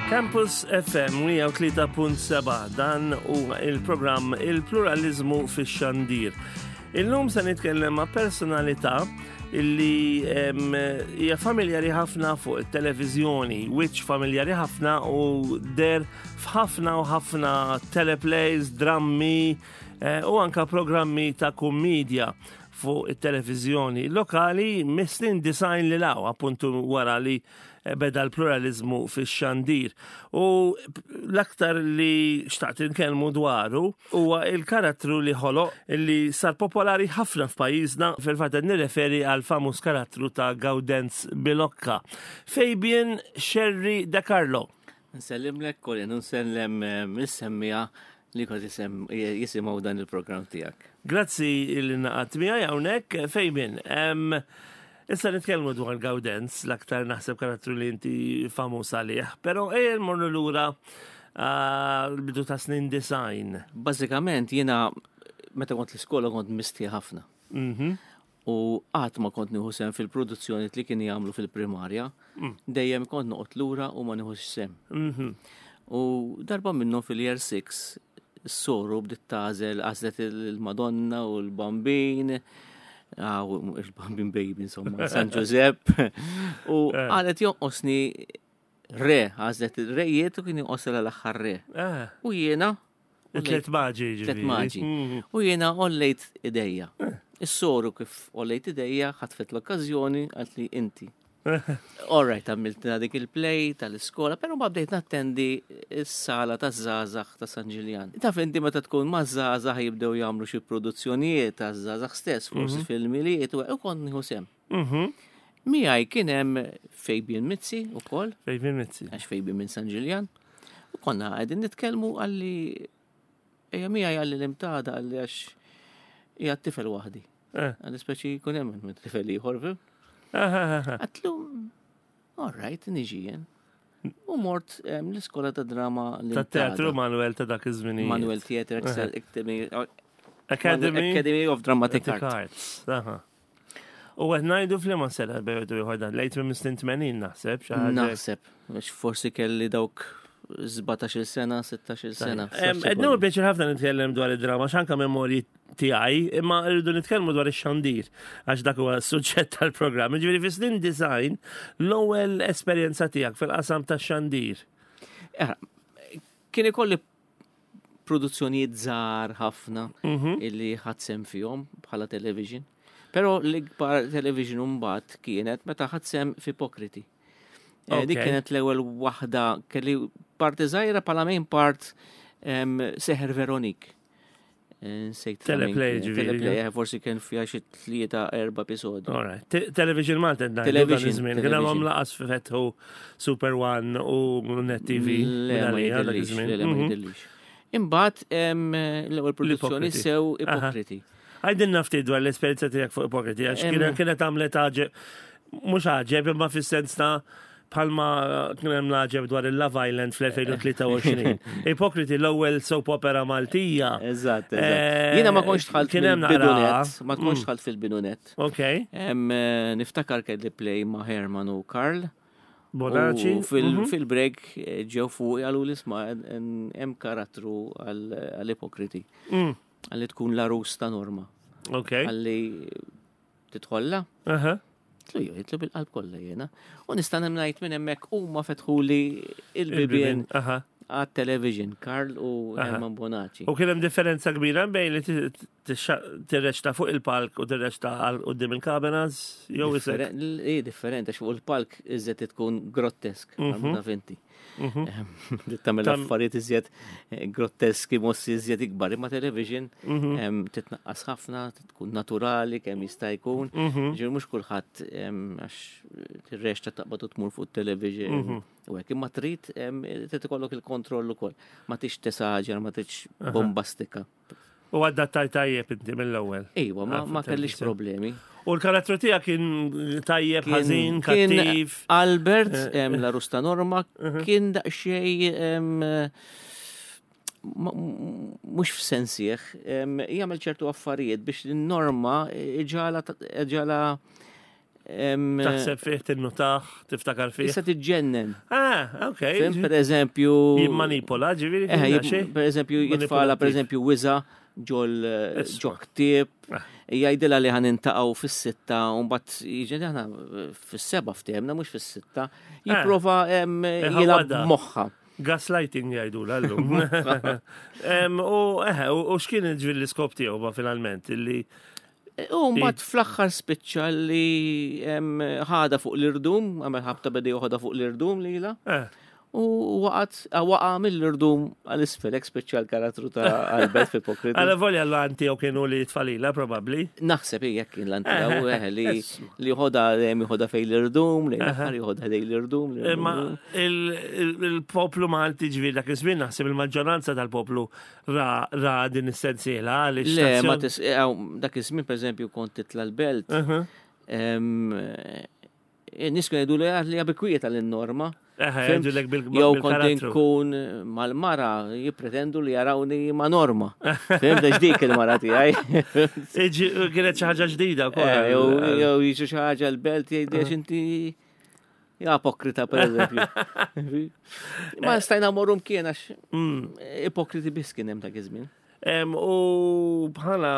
Campus FM 103.7 dan huwa il-programm Il-Pluralizmu fix-Xandir. Illum se nitkellem ma' personalità illi hija familjari ħafna fuq it-televiżjoni, wiċċ familjari ħafna u der f'ħafna u ħafna teleplays, drammi u anka programmi ta' kummedja fuq it-televiżjoni lokali mislin design li law appuntu wara li beda l-pluralizmu fix-Xandir. U l-aktar li xtaqt nkellmu dwaru huwa il-karattru li ħoloq li sar popolari ħafna f'pajjiżna fil-fatt nirreferi għal famuż karattru ta' Gaudenz Bilocca. Fabian Sherry De Carlo. Nsellimlek Colin, nsellem mis-semmija li kont jisimgħu dan il-programm tiegħek. Grazzi li naqat miegħi hawnhekk, Fabian. Issa nitkellmu dwar Gaudenz, l-aktar naħseb karattru li inti famuż għalih, però morru lura bidu ta' snin design. Bażikament jiena meta kont l-iskola kont mistija ħafna. U qatt ma kont nieħu sem fil-produzzjoni li kien jagħmlu fil-primarja, dejjem kont noqgħod lura u ma nieħux sem. U darba minnhom fil-year 6 s-soru bdiet tagħżel għażlet il-Madonna u l-Bambin, il-Bambin Baby, insomma, San Giuseppe, u għalet jonqosni re, għazlet il-rejiet u kien jonqosla l-axħar re. U jiena... Tlet maġi. U jiena ollejt ideja. Is-soru kif ollejt ideja, ħatfet l-okkazjoni għatli inti. All right, għamilt dik il-play tal-iskola, pero ma bdejt nattendi s-sala ta' Zazax ta' San Ġiljan. Taf inti meta tkun ma' Zazax jibdew jagħmlu xi produzzjonijiet ta' Zazax stess, forsi filmiliet u kont nieħu sem. Miegħi kien hemm Fabian Mizzi ukoll. Fabian Mizzi. Għax Fabian minn San Ġiljan. U konna qegħdin nitkellmu għalli ejja miegħi għalli l-imtada għalli għax hija tifel waħdi. Għalli speċi jkun hemm tifel ieħor fil. Għatlu, all right, niġijen. U mort l-iskola ta' drama ta' teatru Manuel ta' dak iż-żmien. Manuel Theatre Academy of Dramatic Arts. U għed najdu fl-ma sena bejdu jħordan, lejt minn 80 naħseb. Naħseb, forsi kelli dawk 17 sena, 16 sena. Ednu bieċir ħafna nitkellem dwar id-drama, xanka memorji tiegħi, imma rridu nitkellmu dwar ix-Xandir, għax dak huwa s-suġġett tal-programm. Ġifieri fi snin design l-ewwel esperjenza tiegħek fil-qasam tax-Xandir. Kien ikolli produzzjonijiet żgħar ħafna illi ħadsem fihom bħala television. Però l-ikbar television mbagħad kienet meta ħadsem f'Ipokriti. Dik kienet l-ewwel waħda kelli parti żgħira bħala main part Seħer Veronik. Teleplay Teleplay, forsi kien fija xi 3-4 episodi. Television Malta Television. Kien hemm laqas fetħu Super One u Net TV. Imbagħad l-ewwel produzzjoni sew Ipokriti. Għajdin nafti dwar l-esperjenza tiegħek fuq Ipokriti għax kienet għamlet mhux ħaġeb imma fis-sens ta' palma kienem naġeb dwar il-Love Island fl-2023. Ipokriti l-ewwel soap opera Maltija. Eżatt. Jiena ma konx tħalt fil-bidunet. Ma konx tħalt fil-bidunet. Niftakar kelli play ma' Herman u Karl. Bonaci. Fil-break ġew fuq għalu l-isma' hemm karattru għall-Ipokriti. Għalli tkun l-arus ta' Norma. Għalli titħolla. Jitlu bil-qalb kollha jiena. U nista' ngħid minn hemmhekk huma fetħuli il-bibien għat-television, Karl u Herman Bonaci. U kien hemm differenza kbira bejn li tirreċta fuq il-palk u tirreċta quddiem il-kameras jew differenti għax fuq il-palk iżjed tkun grottesk għal vinti. Tagħmel affarijiet iżjed grotteski mossi iżjed ikbar imma television titnaqqas ħafna, tkun naturali kemm jista' jkun. Ġifier mhux kulħadd għax tirrexxa taqbad u tmur fuq television. U hekk imma trid ikollok il-kontroll ukoll. Ma tix tesaġer, ma tix bombastika. U għaddattaj tajjeb inti mill-ewwel. Ejwa, ma kellix problemi. U l-karattru tiegħek kien tajjeb, ħażin, kattiv. Albert, la Rusta Norma, kien daqsxejn mhux f'sensieħ, jagħmel ċertu affarijiet biex Norma ġala Taħseb fih, tinnutaħ, tiftakar fih. Issa tiġġennen. Ok. Per eżempju. Jimmanipola, ġiviri. Per eżempju, jitfala, per eżempju, wiza ġo ktib, jgħidila li ħan intaqaw fis-sitta, un bat jiġi ħana fis-seba ftemna, mux fis-sitta, jiprofa jilab moħħa. Gaslighting jgħidu l-għallum. U xkien ġviri l-iskop tiegħu finalment, illi. U mbagħad fl-aħħar spiċċa li ħada fuq l-irdum, għamel ħabta bedi ħada fuq l-irdum lila. U waqa mill-irdum għal-isfelek speċjal karattru ta' Albert f'Ipokriti. Għala volja l-antijaw kienu li tfalila, probabli? Naħseb jek kien l-antijaw, li jħoda fej l-irdum, li naħar jħoda fej l-irdum. Ma il-poplu Malti ġviri dak iż-żmien naħseb il-maġġoranza tal-poplu ra din is-sensiela. Le, ma dak iż-żmien per eżempju kont titla l-belt. Nis kienu jgħidu li għabikwiet għal-norma. Jew kont inkun mal-mara jipretendu li jarawni ma' norma. Fim da ġdik il-mara tiegħi. Kienet xi ħaġa ġdida wkoll. Jew jiġu xi ħaġa l-belt jgħidix inti ipokrita pereżempju. Ma stajna morrum kien għax ipokriti biss kien hemm dak iż-żmien. U bħala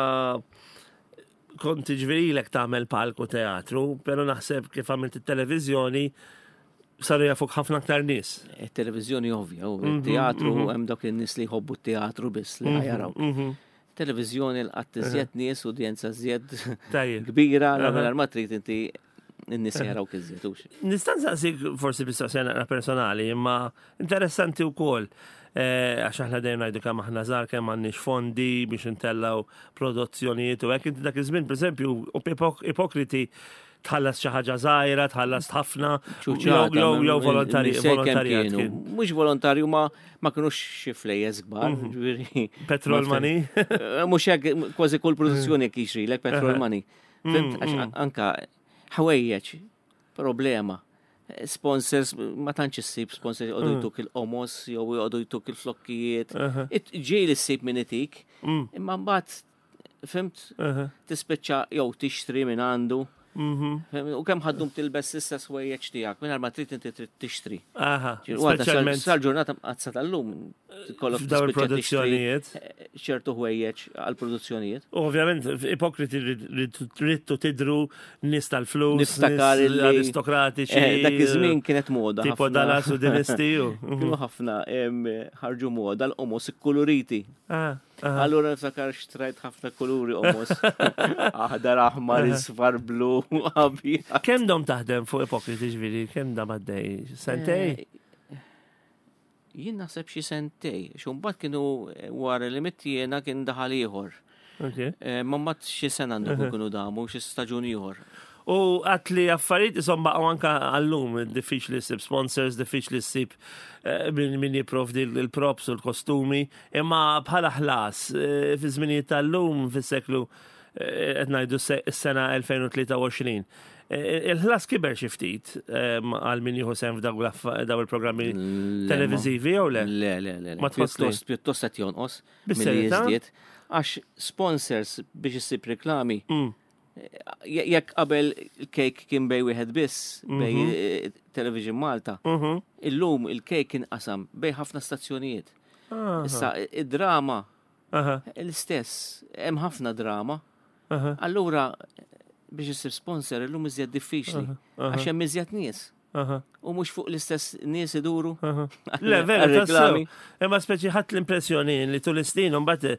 kont ġverilek tagħmel palku teatru, però naħseb kif għamilt it-televiżjoni saru jafuk ħafna aktar nies. Il-televizjoni ovvja, u il-teatru, hemm dawk in-nies li jħobbu t-teatru biss li ħajaraw. Televizjoni l-qatt iżjed nies, udjenza iżjed kbira, l-għamil ma trid inti n-nies jaraw kiżjed. Nistan saqsik forsi bistoqsija naqra personali, imma interessanti wkoll. Għax aħna dejjem ngħidu kemm aħna żgħar kemm m'għandniex fondi biex intellaw produzzjonijiet u hekk inti dak iż-żmien pereżempju Ipokriti tħallas xi ħaġa żgħira, tħallas ħafna, jew volontarjat. Mhux volontarju ma kinux xi flejjes kbar, ġifieri. Petrol money? Mhux hekk kważi kull produzzjoni jekk jixrilek petrol money. Fimt għax anka ħwejjeġ problema. Sponsors, ma tantx issib sponsors jgħodu jtuk il-qomos, jew jgħodu jtuk il-flokkijiet. Ġieli ssib minn itik, imma mbagħad fimt tispiċċa jew tixtri minn għandu. U kemm ħaddum tilbess issa swejjeġ tiegħek mingħajr ma trid inti trid tixtri. Speċjalment sal-ġurnata qazzat tal-lum kollok produzzjonijiet. ċertu ħwejjeġ għall-produzzjonijiet. Ovvjament Ipokriti ridtu tidru nies tal-flus, niftakar aristokratiċi. Dak iż-żmien kienet moda. Tipo Dallas u Dinestiju. Kienu ħafna ħarġu moda l-qomos ikkuluriti. Allura niftakar xtrajt ħafna kuluri qomos. Aħdar aħmar, isfar, blu, abjad. Kemm dom taħdem fuq Ipokriti ġifieri? Kemm dam għaddej? Sentej? Jien naħseb xi sentej. Xumbat kienu wara li mittiena kien daħal ieħor. Ma mbagħad xi sena għandu kienu damu, xi staġun ieħor. U għatli affarijiet isom baqgħu anke għallum diffiċli ssib sponsors, diffiċli ssib min jipprovdi l-props u l-kostumi, imma bħala ħlas fi żminijiet tal-lum fis-seklu qed ngħidu s-sena 2023. Il-ħlas kiber xi ftit għal min jieħu sehem f'daw il-programmi televiżivi jew le? Le. Ma tħossli. Pjuttost qed jonqos milli jiżdied għax sponsors biex issib reklami. Jekk qabel il-kejk kien bej wieħed biss bej Television Malta, illum il-kejk kien qasam bej ħafna stazzjonijiet. Issa id-drama l-istess, hemm ħafna drama. Allura biex issir sponsor illum iżjed diffiċli għax hemm iżjed nies. U mhux fuq l-istess nies iduru. Le, veru, tassew. Imma speċi ħadd l-impressjoni li tul is-snin imbagħad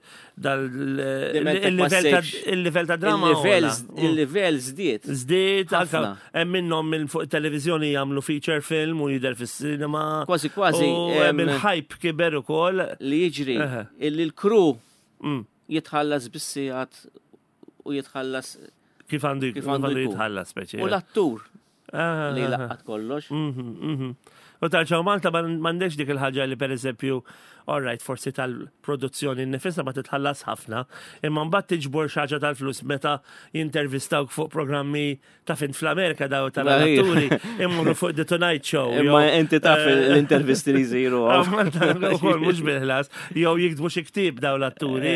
il-livell ta' drama. Il-livell żdied. Żdied anke hemm minnhom minn fuq it-televiżjoni jagħmlu feature film u jidher fis-sinema. Kważi. U il-hype kiber ukoll. Li jiġri illi l-kru jitħallas bis-sigħat u jitħallas kif għandu jitħallas speċi. U l-attur li laqqat kollox. U tarġaw Malta m'għandekx dik il-ħaġa li pereżempju, all right, forsi tal-produzzjoni nifisha ma titħallas ħafna, imma mbagħad tiġbor xi ħaġa tal-flus meta jintervistawk fuq programmi ta' fin fl-Amerika daw tal-atturi immorru fuq The Tonight Show. Imma inti taf l-intervisti li jsiru. Mhux bil-ħlas, jew jiktbu xi ktieb daw l-atturi.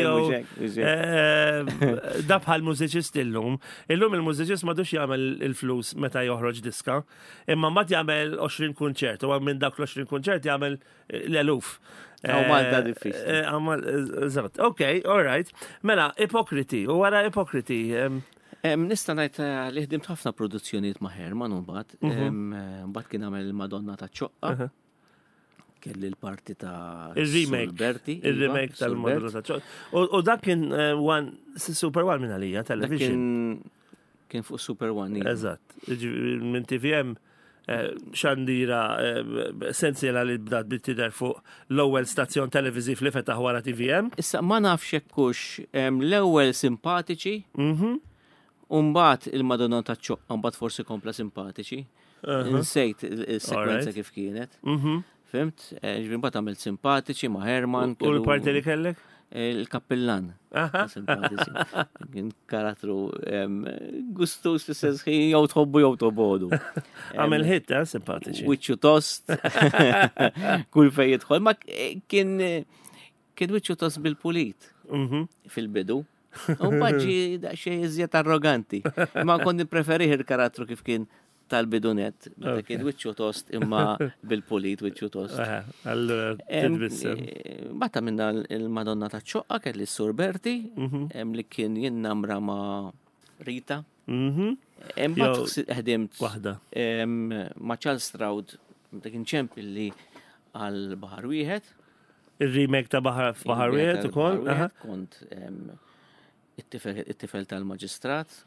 Da bħal mużiċist illum il-mużiċist m'għadux jagħmel il-flus meta joħroġ diska, imma mbagħad jagħmel 20 kunċert u minn dak l-20 kunċert jagħmel l-eluf. Malta diffiċli. Eżatt. Okay, all right. Mela, Ipokriti, u wara Ipokriti. Nista' ngħid li ħdimt ħafna produzzjonijiet ma' Herman u mbagħad kien għamel Madonna ta' ċoqqa. Kelli l-parti ta' il-remake. Il-remake tal-Madonna ta' ċoqqa. U dak kien Super One minn għalija television. Kien fuq Super One. Eżatt. Minn TVM xandira essenzjala li bdat bit-tidher fuq l-ewwel stazzjon televiżiv li fetaħ wara TVM. Issa ma nafx hekkux l-ewwel simpatiċi. U mbagħad il-Madonna ta' ċoqqa mbagħad forsi kompla simpatiċi. Insejt is-sekwenza kif kienet. Fimt? Mbagħad għamilt simpatiċi ma' Herman. U l-parti li kellek? Il-kappellan. Simpatiċi. Kien karattru gustus li sezħi jew tħobbu jew tobodu. Għamel hit, simpatiċi. Wiċċu tost. Kull fej jidħol. Ma kien wiċċu tost bil-pulit. Fil-bidu. U bħadġi xej iżjed arroganti. Ma konni preferiħ il-karattru kif kien tal-bidunet, meta kien wiċċu tost imma bil-pulit wiċċu tost. Allura tidbissem. Batta minna il-Madonna ta' ċoqqa kelli s-Sur Berti, li kien jinnamra ma' Rita. Ħdimt ma' Charles Stroud, meta kien ċempilli għal-Bahar Wieħed. Il-remake ta' Bahar Wieħed ukoll. Kont it-tifel tal-Maġistrat.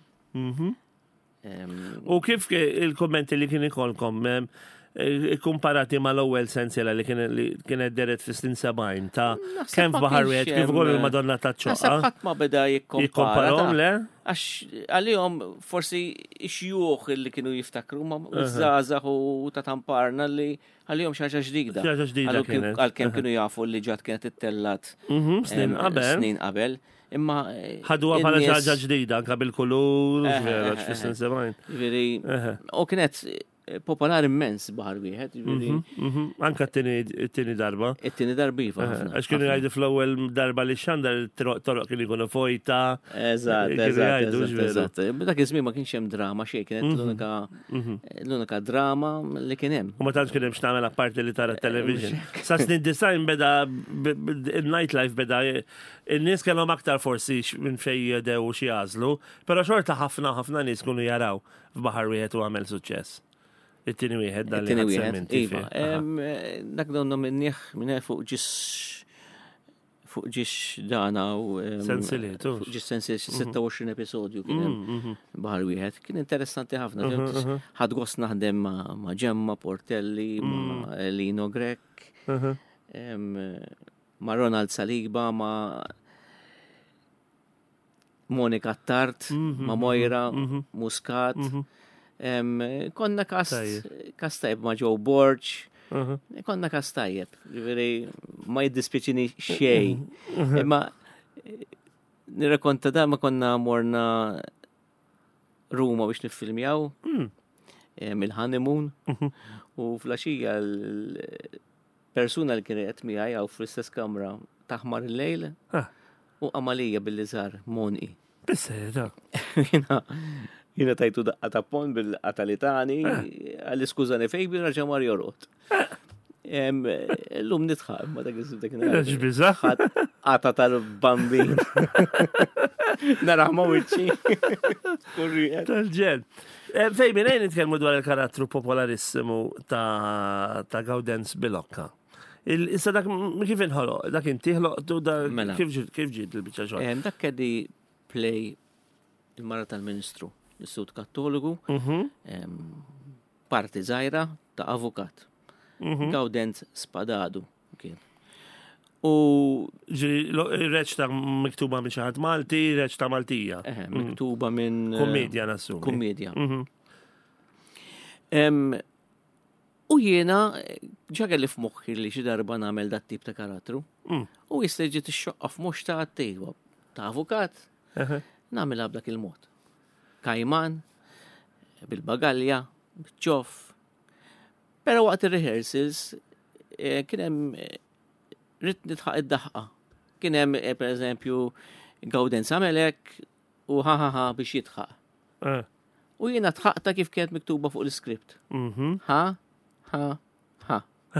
U kif il-kommenti li kien ikolkom komparati ma l-ewwel sensiela li kienet deret fis-snin 70 ta' kemm f'Baħar Wieħed kif ukoll il-Madonna ta' ċoqqa. Naħseb ħadd ma beda jikkomparahom le? Għax għalihom forsi xjuħ li kienu jiftakru ma żgħażagħ u ta' tamparna li għalihom xi ħaġa ġdida. Xi ħaġa ġdida kienet. Għalkemm kienu jafu li ġat kienet ittellat snin qabel. Imma ħadwa bħala ħaġa ġdida anke bil-kulur, vera fis-snin 70. Veri, u kienet popolari immens Baħar Wieħed. Anke t-tieni darba. It-tieni darba iva. Għax kienu jgħidu fl-ewwel darba li xandar toroq kienu jkunu fojta. Eżatt. Dak iż-żmien ma kienx hemm drama xejn, kienet l-unika drama li kien hemm. U ma tantx kien hemm x'tagħmel apparti li tara t-television. Sa snin design beda il-nightlife beda in-nies kellhom aktar forsi minn fejn jedew xi jażlu, però xorta ħafna nies kunu jaraw f'Baħar Wieħed u għamel suċċess. It-tieni wieħed dan li ħadd iva. Dak donna minnih fuq ġiex dana u Sensilitu. Fuq ġiex Sensilitu 26 episodju kien Baħar Wieħed. Kien interessanti ħafna. Ħadd gost naħdem ma' Gemma Portelli, ma' Elino Grek, ma' Ronald Saliba, ma' Monika Tart, ma' Moira Muscat. Konna kastajb ma' Joe Borch, konna kastajb, ma jiddispieċini xej. Imma nirrakonta da ma konna morna Ruma biex nifilmjaw, il-honeymoon, u flaxija l-persuna li kienet miħaj għaw fl-istess kamra taħmar il-lejl, u Amalija bil-lizar, Moni. Bisseda. Jina tajtu daqqa ta' pon bil-qatalitani, għall-iskużani fejbi raġa mar jorot. L-lum nitħab, ma dak dak Ġbizax. Għata tal-bambin. Naraħma wiċċi. Tal-ġen. Fejbi, nejn nitkellmu dwar il-karattru popolarissimu ta' Gaudens Bilocca. Issa dak kif inħoloq, dak inti ħloq kif ġid il-bicċa xogħol? Dak kedi play il-mara tal-Ministru. L-Sud Kattoliku, parti zaħira ta' avukat. Gaudens Spadadu. U reċ ta' miktuba minn xaħat Malti, reċ ta' Maltija. Miktuba minn Komedja nassumi. Komedja. U jiena ġaga li f'moħħi li xi darba nagħmel dat tip ta' karattru. U jista' jiġi tixxoqqa f'mhux ta' tejwa ta' avukat. Nagħmilha b'dak il-mod. Kajman, bil-bagalja, bil-ġof. Però waqt ir-rehearsals kien hemm rid nitħaq id-daħqa. Kien hemm pereżempju Gawdenz għamelek u ha biex jitħaq. U jiena tħaqta kif kienet miktuba fuq l-iskript. Ha.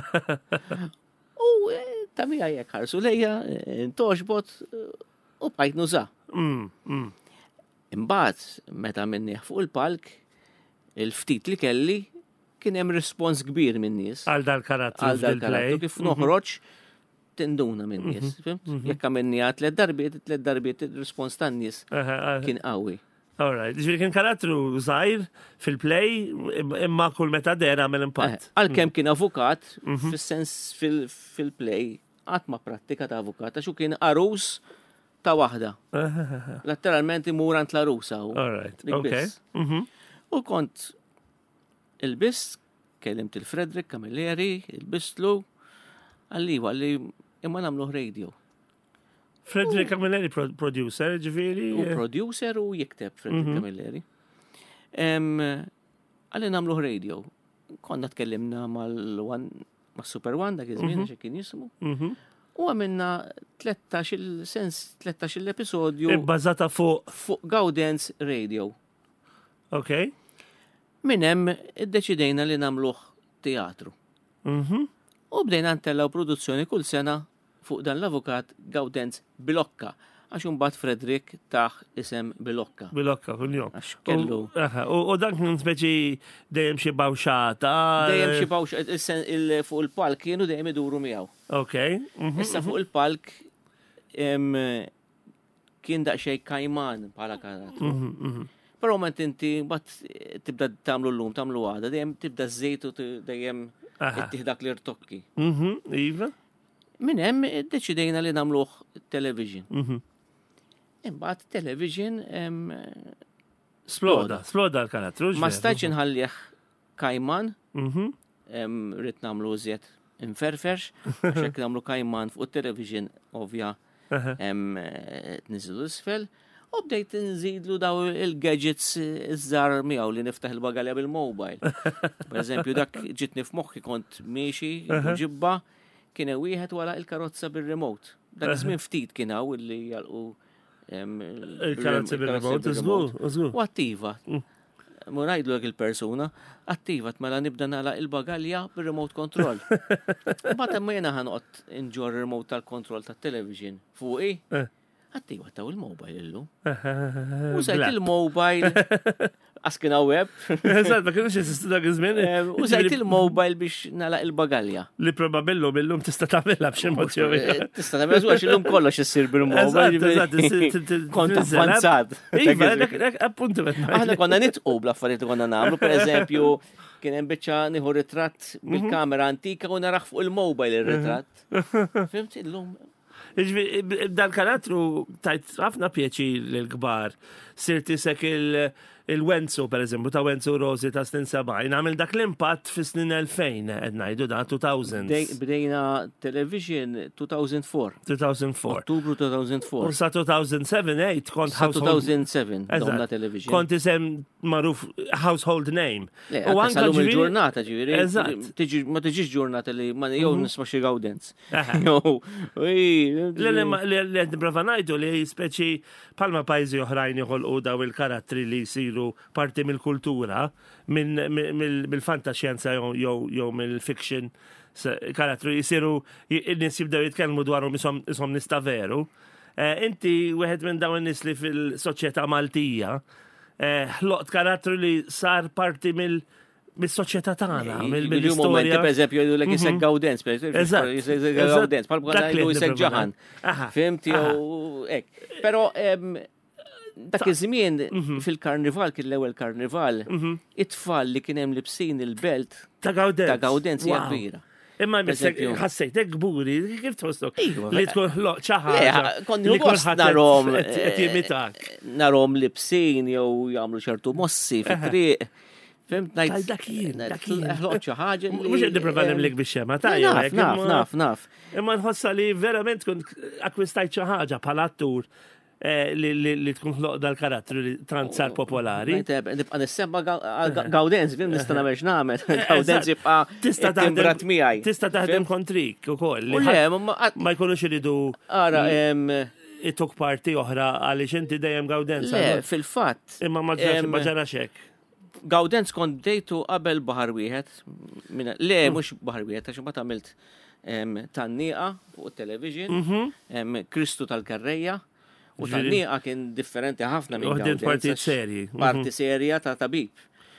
U tamija jek ħarsu lejja, toġbot u bħajt nuża. Imbagħad meta minniħ fuq il-palk, il-ftit li kelli kien hemm respons kbir minn nies. Għal dal-karattru kif noħroġ tinduna minn nies. Jekk għamilniha tliet darbiet il-respons tan-nies kien qawwi. All right. Ġifieri kien karattru żgħir fil-play imma kull meta dera għamel impatt. Għalkemm kien avukat, fis-sens fil-play qatt ma prattika ta' avukat għax kien arus ta' waħda. Letteralment imur ant l-arusa. All right. Okay. U kont il-bist, kellimt il-Frederick Camilleri, il-bistlu, għalli imma nagħmlu radio. Frederick Camilleri producer, ġifieri? U producer u jikteb Frederick Camilleri. Għalli nagħmlu radio. Konna tkellimna mal-Super One dak iż-żmien għax kien jismu. U għamilna 13 l-episodju. Bbażata fuq Gawdenz Radio. Okay. Min hemm iddeċidejna li nagħmluh teatru. U bdejna ntellaw produzzjoni kull sena fuq dan l-avukat Gawdenz Bilokka. Għax imbagħad Frederick taħ isem Bilokka. Bilokka kuljum. Għax kellu. U dan kien speċi dejjem xi bawxata. Dejjem xi bawxata fuq il-palk kienu dejjem iduru miegħu. Okay. Issa fuq il-palk kien daqsxejn kajman bħala karattru. Però ma inti mbagħad tibda tagħmlu llum tagħmlu għada, dejjem tibda żejt u dejjem ittieħdak li rtokki. Iva. Min hemm iddeċidejna li nagħmluh television. Imbagħad television sploda l-karattru. Ma stajtx inħallih kajman. Rid nagħmlu żjed inferferx, x'hekk nagħmlu kajman fuq television ovvja tniżlu isfel. U bdejt nżidlu daw il-gadgets iż-żar miegħu li niftaħ il-bagalja bil-mobile. Per eżempju, dak ġitni f'moħħi kont miexi, ġibba, kien wieħed wara il-karozza bil-remote. Dak żmien ftit kien hawn illi jalqu il-karozza bil-remote, żgur. U attiva. Mu ngħidlu il-persuna, attiva mela nibda nagħlaq il-bagalja bil-remote control. Mbagħad hemm jiena ħanoqgħod inġor remote tal-kontroll tat-television fuqi. Attiva taw il-mobile illu. Użajt il-mobile askina web. Eżatt, ma kienux jesistu dak iż-żmien. Użajt il-mobile biex nagħlaq il-bagalja. Li probabillu billum tista' tagħmilha b'xi mod jew tista' tagħmilha għax illum kollox issir bil-mobile. Eżatt, kont avvanzat. Iva, appuntu qed ngħid. Aħna konna nitqu bl-affarijiet li konna nagħmlu, pereżempju kien hemm biċċa nieħu ritratt bil-kamera antika u naraħ fuq il-mobile ir-ritratt. Fimt illum. Dal-karattru tajt ħafna pieċi l-kbar. Sirti sek il-Wenzu, per eżempju, ta' Wenzu Rosi ta' snin 70, għamil dak l-impatt fi snin 2000, ngħidu da' 2000. Bdejna television 2004. Ottubru 2004. U sa' 2007-8 kont household... 2007 domna television. Kont isem maruf household name. U anka il-ġurnata ġiviri. Ma tiġiġ ġurnata li ma jow nisma xi Gawdenz. Li brava ngħidu li speċi palma pajjiżi oħrajn joħolqu daw il-karattri li jsiru parti mill-kultura mill-fantascienza jew mill-fiction karattru jisiru n-nies jibdew jitkellmu dwarhom ishom nista' veru. Inti wieħed minn dawn in-nies li fil-soċjetà Maltija ħloqt karattru li sar parti mis-soċjetà tagħna, mill-istorja. Per eżempju, jgħidulek isek Gawdenz, Gawdenz, bħal bħal ngħidu isek Ġaħan. Fimti jew hekk. Però dak iż-żmien fil-karnival kien l-ewwel karnival, it-tfal li kien hemm libsin il-belt ta' Gawdenz hija kbira. Imma ħassejtek gburi, kif tħossok? Li tkun ħloq ċaħġa. Konni narom libsin jew jagħmlu ċertu mossi fit-triq. Fimt, Dak jien. ħloq xi ħaġa li. Mhux qed nipprova nimlek bix-xema tajja. Naf. Imma nħossa li verament tkun akkwistajt xi ħaġa bħala attur li tkun ħloq dal-karattru li tant sar popolari. Nibqa' nissemma Gawdenz, fim nista' nagħmel x'nagħmel. Gawdenz jibqa' timbrat miegħi. Tista' taħdem kontrik ukoll. Ma jkunux iridu it-tok parti oħra għaliex inti dejjem Gawdenz. Le, fil-fatt. Imma ma ġarax hekk. Gawdenz kont dejtu qabel Baħar Wieħed. Le, mhux Baħar Wieħed, għax imbagħad għamilt tan-nieqa fuq it-television, Kristu tal-Karrejja. U tan-nieqa kien differenti ħafna minn Gawdenz. Parti serji. Parti serja ta' tabib.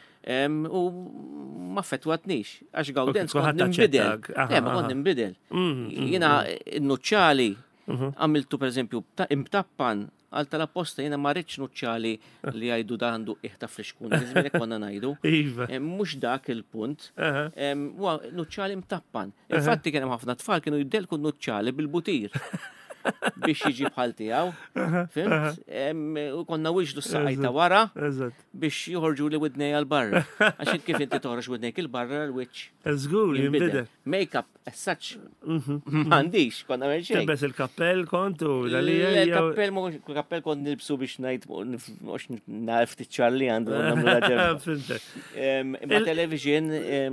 U ma fetwatnix, għax Gawdenz kont nimbidel. Ma kont nimbidel. Jiena n-nuċċali għamiltu per eżempju imtappan għal tal-apposta jena marriċ nuċċali li għajdu daħandu iħta friskun, għizminek konna najdu. Mux dak il-punt. Nuċċali mtappan. Infatti kienem ħafna tfal kienu jiddelku nuċċali bil-butir biex jiġi bħal tiegħu. Fimt? U konna wiġdu s-saqajta wara biex joħorġu li widnej għal-barra. Għaxin kif inti toħroġ widnejk il-barra l-wiċ. Żgur, jinbidel. Make-up, as such, m'għandix, konna għamil xejn. Tibes il-kappell kontu, il-kappell kont nilbsu biex najt, mux naf tiċċarli għandu namlu raġel. Ma television,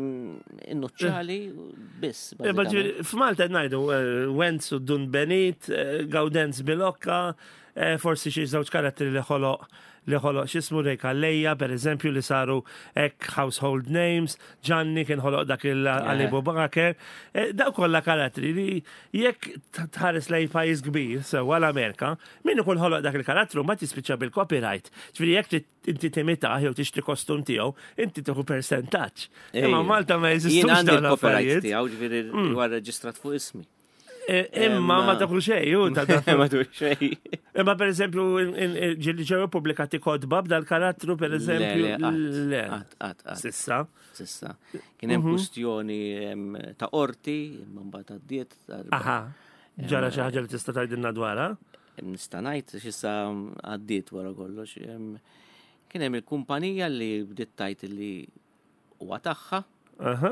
innuċċali, biss. F'Malta najdu, Wenz u Dun Benit, Gawdenz Bilokka, forsi xi żewġ karatteri li ħoloq x'ismu Rejka Lejja, per eżempju, li saru ek household names, Gianni kien ħoloq dak il-Alibu Baker, daw kollha karatteri li jekk tħares lej pajjiż kbir, sewa l-Amerika, min ikun ħoloq dak il-karattru ma tispiċċa bil-copyright. Ġifieri jekk inti timitaħ jew tixtri kostum tiegħu, inti tieħu percentaġġ. Imma Malta ma jeżistux dawn l-affarijiet. Tiegħu ġifieri huwa reġistrat fuq ismi. Imma ma taklu xej, ma taklu xej. Imma per eżempju, ġew pubblikati kodba b'dal-karattru per eżempju. Le. Sissa. Kien hemm kwistjoni ta' orti, imma mbagħad għaddiet. Aha. Ġara xi ħaġa li tista' tgħidilna dwarha? Nista' ngħid x'issa għaddiet wara kollox. Kien hemm il-kumpanija li bdiet tgħid li huwa tagħha. Aha.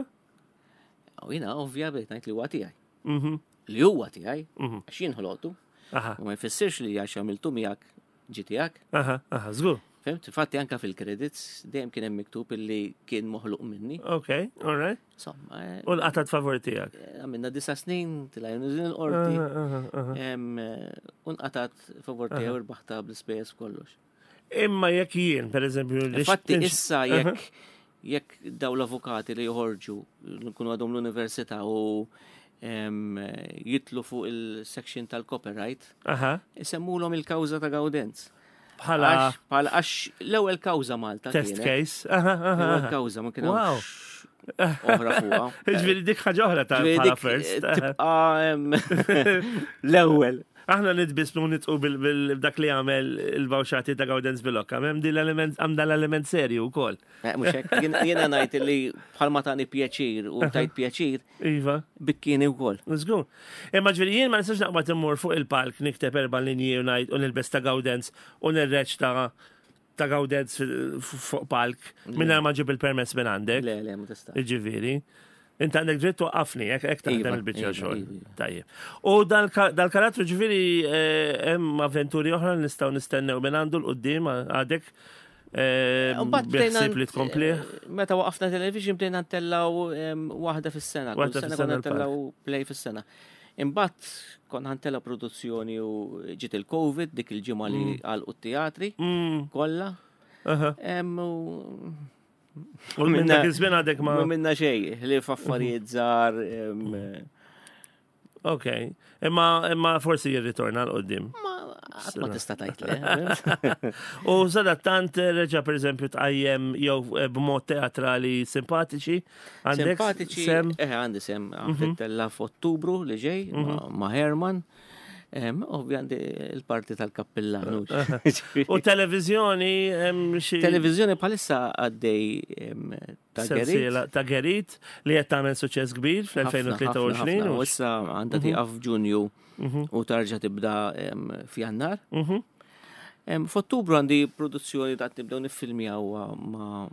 U jiena ovvja bdiet ngħid li huwa tiegħi. Li huwa tiegħi, għax jien ħoloqtu. U ma jfissirx li għax għamiltu miegħek ġi tiegħek. Żgur. Fimt, infatti anke fil-credits dejjem kien hemm miktub illi kien moħluq minni. Okay, all right. Insomma. U l-qatat favor tiegħek. Għamilna 9 snin, tilajn l-qorti. U nqatat favor tiegħu rbaħta bl-ispejjeż kollox. Imma jekk jien, pereżempju. Infatti issa jekk daw l-avukati li joħorġu nkunu għadhom l-università u jitlu fuq il-section tal-copyright, jisemmulhom il-kawża ta' Gawdenz. Bħala għax l-ewwel kawża Malta. Test case. L-ewwel kawża ma kien oħra fuqha. Ġifieri dik ħaġa oħra ta' bħala first. Tibqa' l-ewwel. Aħna nitbismu nitqu bil-dak li għamel il-bawxati ta' Gawdenz Bilokka. Għam l-element serju u kol. Mux hekk, jena najt li bħalma tani pjaċir u tajt pjaċir. Iva. Bikkini u kol. Nżgur. Imma ġveri jien ma nistax naqbad immur fuq il-palk nikteb 4 linji u najt u nilbes ta' Gawdenz u nirreċ ta' Gawdenz fuq palk minna ma ġib il-permess minn għandek. Le, ma tista'. Ġiviri. Inta għandek dritt waqqafni, ek taħdem il-bicċa xogħol. Tajjeb. U dal-karattru ġifieri hemm avventuri oħra nistgħu nistennew minn għandu l-qudiem għadek biħsib li tkompli. Meta waqafna television bdejna ntellaw waħda fis-sena. Kull sena konna ntellaw play fis-sena. Imbagħad konna ntella produzzjoni u ġiet il-COVID dik il-ġimgħa li għalqu t-teatri kollha. U minna kizbin għadek ma. Minna xej, li faffarijiet żgħar. Ok, imma forsi jirritorna l-qoddim. Ma tista' tgħid le. U sadattant reġa' pereżempju tqajjem jew b'mod teatrali simpatiċi. Simpatiċi, għandi sem għamlittella f'Ottubru li ġej ma' Herman. Ovvjandi il-parti tal-kappellanu. U televizjoni televizjoni bħalissa għaddej ta' Gerit li qed tagħmel suċċess kbir fl-2023. U issa għandha tieqaf f'Ġunju u tarġa' tibda f'Jannar. F'Ottubru għandi produzzjoni ta' nibdew niffilmjaw ma'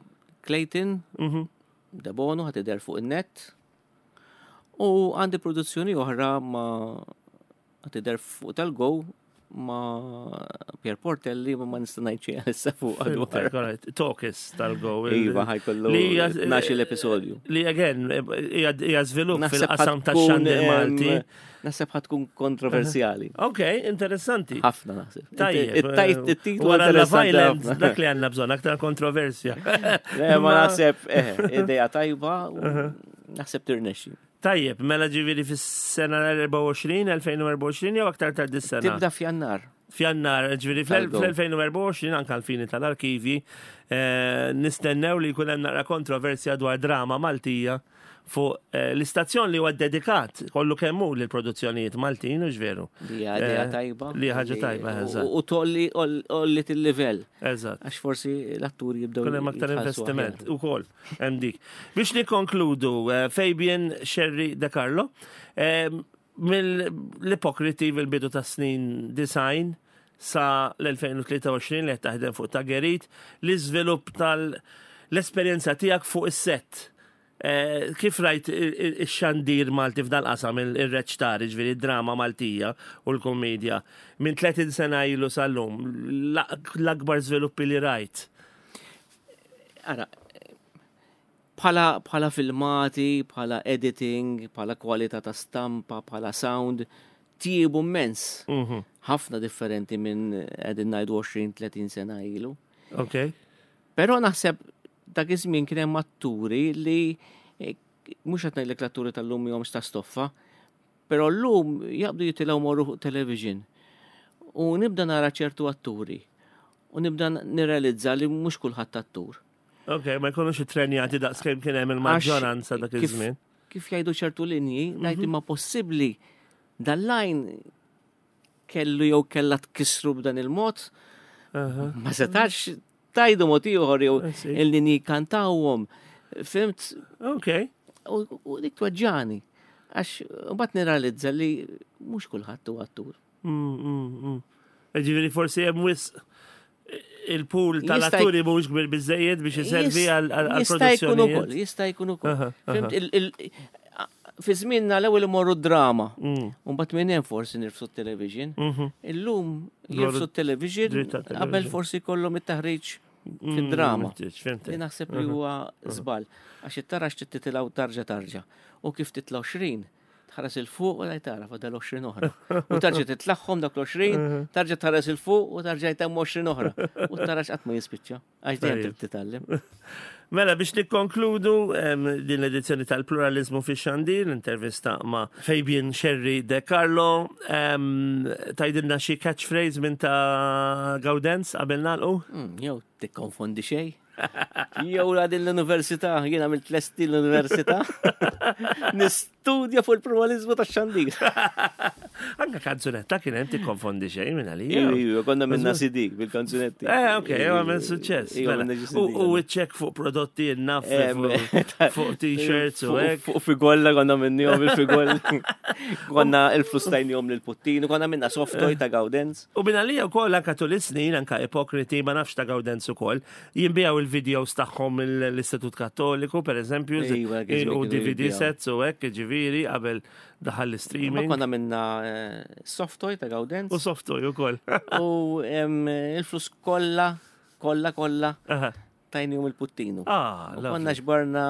Clayton, Debono ħatider fuq il-net. U għandi produzzjoni oħra ma ħatider fuq tal-Go ma Pier Portelli ma nistanajċi għalissa fuq għadwar. Talkis tal-Go. Iva, ħajkollu 12 episodju. Li again, hija żvilupp fil-qasam tax-xandir Malti. Naħseb ħatkun kontroversjali. Ok, interessanti. Ħafna naħseb. Tajjeb. it-titlu Wara la violence, dak li għandna bżonn, aktar kontroversja. Ma naħseb, ideja tajba, naħseb tirnexxi. Tajjeb, mela ġiviri fis-sena 2024 jew aktar tard dis-sena? Tibda f'Jannar. F'Jannar, ġiviri fl-2024 anka l-fini tal-arkivi, nistennew li jkun hemm naqra kontroversja dwar drama Maltija fuq l-istazzjon li huwa dedikat kollu kemmu lil produzzjonijiet Maltin u ġveru. Li ħaġa tajba. Li ħaġa tajba, eżatt. U tolli ollit il-livell. Eżatt. Għax forsi l-atturi jibdew. Kun hemm aktar investiment ukoll hemm dik. Biex nikkonkludu, Fabian Sherry De Carlo, mill-Ipokriti fil-bidu ta' snin design sa l-2023 li taħdem fuq ta' Gerit, l-iżvilupp tal-esperjenza tiegħek fuq is-set. Kif rajt il-xandir Malti f'dal qasam il-reċtar, ġviri drama Maltija u l-komedja, minn 30 sena ilu sal-lum, l-akbar żviluppi li rajt? Ara, bħala filmati, bħala editing, bħala kwalità ta' stampa, bħala sound, tiebu mens. Ħafna differenti minn qegħdin ngħidu 20-30 sena ilu. Ok. Però naħseb dak iż-żmien kien hemm atturi li mhux qed ngħidlek l-atturi tal-lum jomx ta' stoffa, però llum jaqbdu jitilgħu morru fuq television. U nibda nara ċertu atturi. U nibda nirrealizza li mhux kulħadd attur. Ok, ma jkunux it-trenjati daqskemm kien hemm il-maġġoranza dak iż-żmien. Kif jgħidu ċertu linji, ngħid imma possibbli dal-lajn kellu jew kellha tkissru b'dan il-mod, ma setax tajdu moti uħor jew il-linji kantawhom. Fimt? Ok. U dik tweġġani. Għax bat nirrealizza li mhux kulħadd huwa attur. Ġifieri forsi hemm il-pool tal-atturi mhux kbir biżejjed biex iservi għall-produzzjonijiet. Jista' jkun ukoll. Fimt? Fi żmienna l-ewwel imorru d-drama. Mbagħad minn hemm forsi nirfsu t-television. Illum jirfsu t-television qabel forsi kollhom it-taħriġ fid-drama. Li naħseb li huwa żball. Għax it-tarax titilgħu tarġa. U kif titlaw 20, tħares il-fuq u tara fadal 20 oħra. U tarġa titlaħħom dak l-20, tarġa tħares il-fuq u tarġa jtemm 20 oħra. U tarax qatt ma jispiċċa. Għax dejjem trid titgħallem. Mela biex nikkonkludu din l-edizzjoni tal-Pluralizmu fix-Xandir, l-intervista ma' Fabian Sherry De Carlo, tajdilna xi catchphrase minn ta' Gaudenz qabel nagħlqu? Jew tikkonfondi xejn. Jew din l-università, jiena għamilt tlesti l-università. Nistudja fuq il-pluralizmu tax-Xandir. Anka kanzunetta kien hemm tikkonfondi xejn minn għalija. Iva, konna minna CD bil-kanzunetti. Ok, għamel suċċess. U iċċek fuq prodotti innaf fuq t-shirts u hekk. Fuq figolla konna minnihom il-figolla. Konna il-flustajnihom lil-puttinu, konna minna softoj ta' Gaudenz. U minn għalija wkoll anka tul is-snin anka Ipokriti ma nafx ta' Gaudenz ukoll. Jinbijaw il-videos tagħhom l-Istitut Kattoliku, pereżempju, u DVD sets u hekk, ġifieri qabel daħal l-streaming. Konna minna softoj ta' Gaudenz. U softoj ukoll. U il-flus kollha tajnihom il-puttinu. Konna xbarna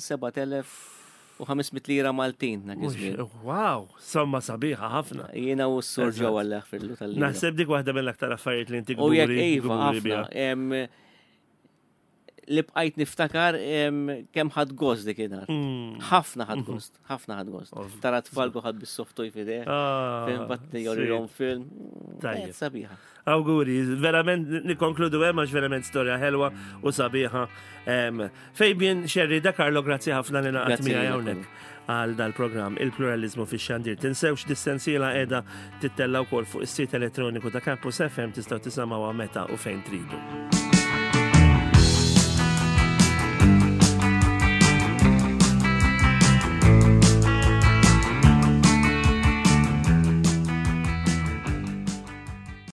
7,500 lira Maltin. Wow, somma sabiħa ħafna. Jiena u s-sur ġewwa l-aħfirlu tal-lira. Naħseb dik waħda mill-aktar affarijiet li inti U jekk iva ħafna. Li bqajt niftakar kemm ħadd gost dik ienar. Ħafna ħadd gost. Tara tfalku ħadd bis-softoj fideh. Fejn batti jorilhom film. Tajjeb. Sabiħa. Awguri, verament nikkonkludu hemm għax verament storja ħelwa u sabiħa. Fabian Sherry De Carlo, grazzi ħafna li naqgħod miegħi hawnhekk għal dal-programm Il-Pluralizmu fix-Xandir. Tinsewx dis-sensiela qiegħda tittella wkoll fuq is-sit elettroniku ta' Campus FM tistgħu tisimgħuha meta u fejn tridu.